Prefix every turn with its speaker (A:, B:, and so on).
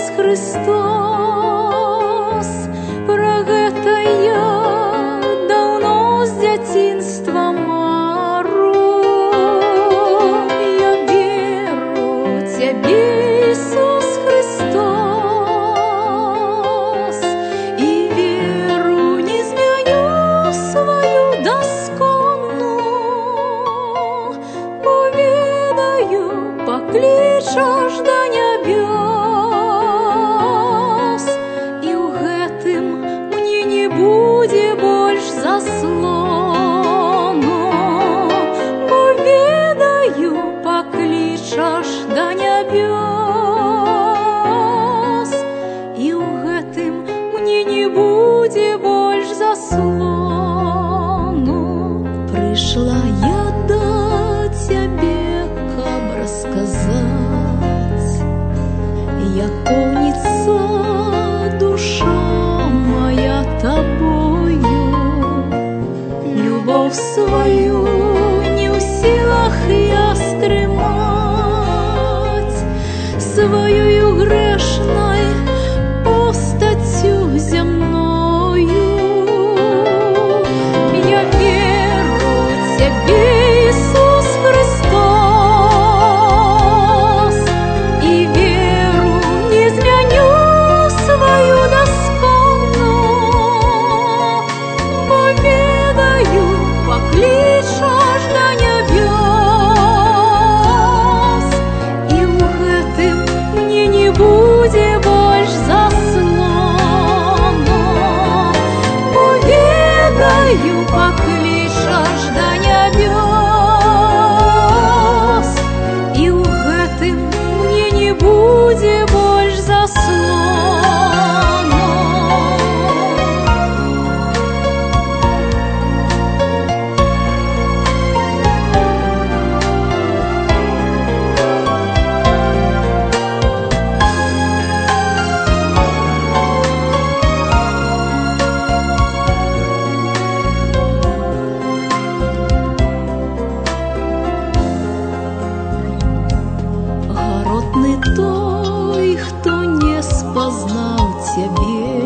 A: Христос. Пра гэта я даўно з дзяцінства мару. Я веру Цябе, Ісус Христос, і веру не змяню сваю дасконну, бо ведаю, паклічаш да нябёс, і ў гэтым мне не будзе больш заслону, бо ведаю, паклічаш да нябёс, і ў гэтым мне не будзе больш заслону. Прыйшла я да Цябе, каб расказаць, як поўніцца душа моя Табою. Любоў сваю не ў сілах я стрымаць, сваёю грэшнай постацю зямною. Я веру Цябе, Ісус Христос, і веру не змяню сваю дасконну, бо ведаю, паклічаш да нябёс, і ў гэтым мне не будзе больш заслону, бо ведаю, паклічаш да нябёс, і ў гэтым мне не будзе больш заслону. Гаротны той, хто не спазнаў Цябе,